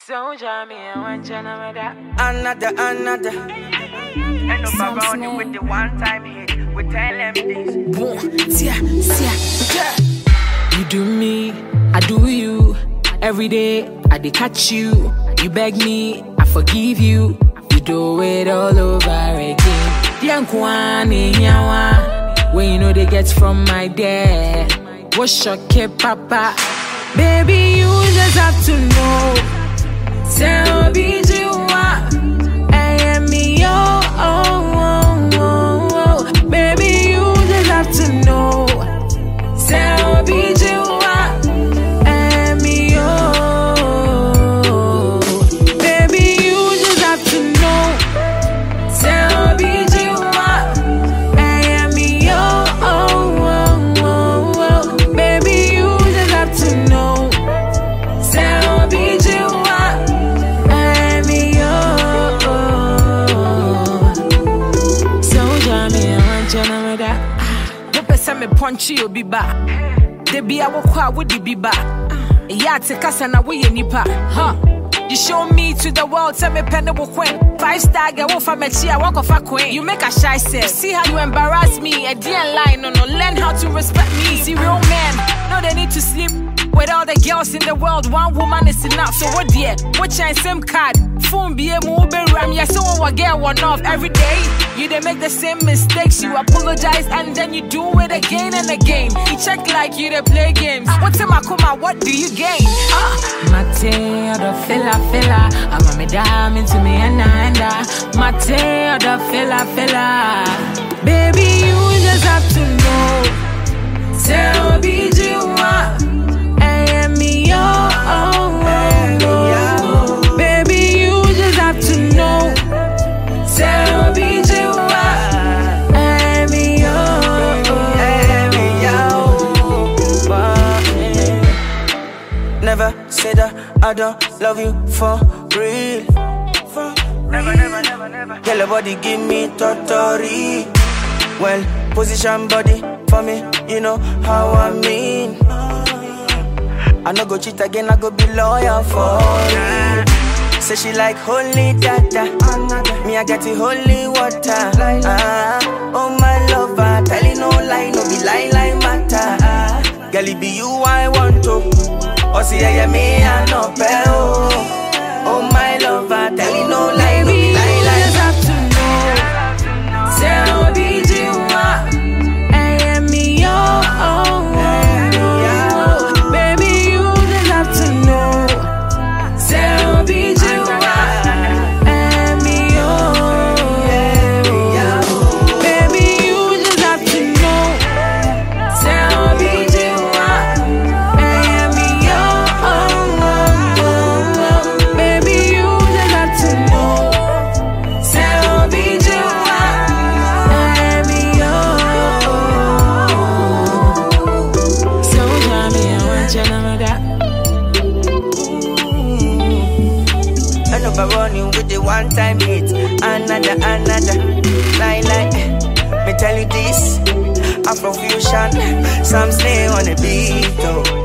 So jammy, I want another. End up around you with the one-time hit. We tell them this. You do me, I do you. Every day, I dey catch you. You beg me, I forgive you. You do it all over again. Diankwani nyawa, when you know they get from my dad. What's your kid, papa? Baby, you just have to know. Tell me you are. I am me, oh. Baby, you just have to know. Tell me you are. I am me, oh. Baby, you just have to know. Tell me you are. I am me, oh. Baby, you just have to know. Tell me you are. I am me, oh. So jammy, I want you know that. Me punchy you be back. They be our car with the be back. Yeah, take us and away any pa. Huh? You show me to the world, tell me penny will queen. 5-star girl, wolf, I'm a cheer, walk of a queen. You make a shy self. See how you embarrass me. A dear line, no, learn how to respect me. See, real men, no, they need to sleep with all the girls in the world. One woman is enough. So what, dear? What change SIM card? Phone be a mobile ram. Yeah, so what get one off every day. You they make the same mistakes. You apologize and then you do it again and again. You check like you they play games. What's in my coma? What do you gain? Mate, the fella. I'm a me diamond to me and Mate, the fella. Baby, you just have to know. Tell me you are. I am me, oh. Baby, you just have to know. Tell me you are. I am me, oh. Never say that I don't love you for real. Never. Tell your body, give me totori. Well, position body for me, you know how I mean. I no go cheat again, I go be loyal for you. Say she like holy data, me I get the holy water. Oh my lover, tell you no lie, no be lie matter. Girl, it be you I want to. Oh see I me I no pay. Oh my lover, tell you no lie, no be lie. You just have to know. Tell me you are. I am me, oh. Baby, you just have to know. Tell me you are. I am me, oh. Baby, you just have to know. Tell me you are. I am me, oh. Baby, you just have to know. Tell me you are. I am me, oh. So jammy, I want you know that. End up running with the one-time hit. Another. Like, me tell you this. Afrofusion, some stay on the beat, oh.